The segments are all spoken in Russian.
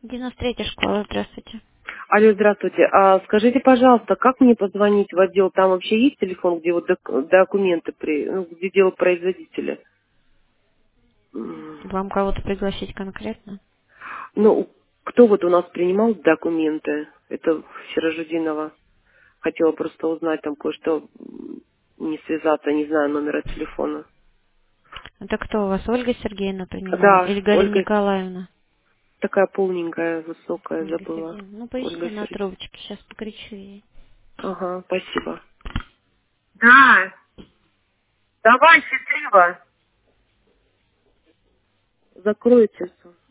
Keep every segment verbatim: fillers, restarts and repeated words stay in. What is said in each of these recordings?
девяносто третья школа, здравствуйте. Алло, здравствуйте. А скажите, пожалуйста, как мне позвонить в отдел? Там вообще есть телефон, где вот док- документы, при, ну, где делают производителя? М, Вам кого-то пригласить конкретно? Ну, кто вот у нас принимал документы? Это Сирожудинова. Хотела просто узнать там кое-что, м, не связаться, не знаю номера телефона. Это кто у вас, Ольга Сергеевна принимала? Да, Или Галина Ольга Николаевна? такая полненькая, высокая, Ольга забыла. Сергеевна. Ну, Ольга поищите на Сергеевна. трубочке, сейчас покричу ей. Ага, спасибо. Да, давай, счастливо. Закройте.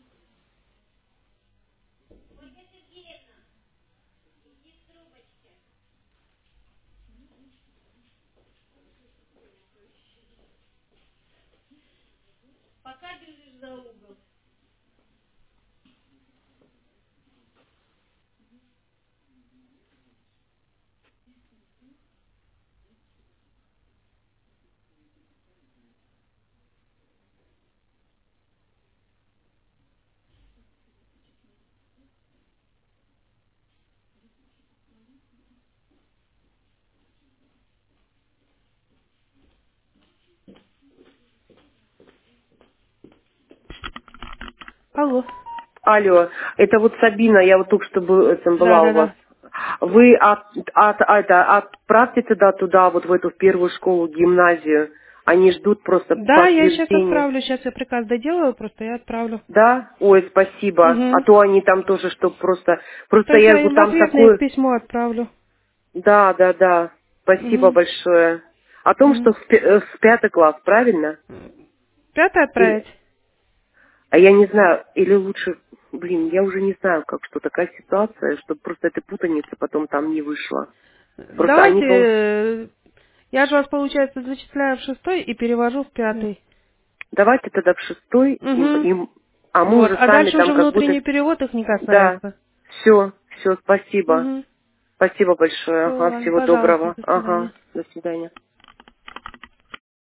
Алло. Алло, это вот Сабина, я вот только что был- этим Да, была у да, вас. да. Вы от, от, это, отправьте тогда туда, вот в эту в первую школу, гимназию. Они ждут просто Да, я сейчас подтверждения. отправлю. Сейчас я приказ доделаю, просто я отправлю. Да? Ой, спасибо. А Угу. то они там тоже, что просто... Просто Сейчас я я говорю, им в там ответ на их такое... письмо отправлю. Да, да, да. Спасибо Угу. большое. О том, Угу. что в, пе- э, в пятый класс, правильно? Пятое Или... отправить? А я не знаю, или лучше... Блин, я уже не знаю, как что такая ситуация, чтобы просто эта путаница потом там не вышла. Просто они, Давайте, пол- э, я же вас, получается, зачисляю в шестой и перевожу в пятый. давайте тогда в шестой, им, Угу. им- а мы Вот. уже А сами дальше там уже как будто... внутренний перевод их не Да, касается. все, все, спасибо. Угу. Спасибо большое. Все, Ага, ладно, всего пожалуйста, доброго. до свидания. Ага, до свидания.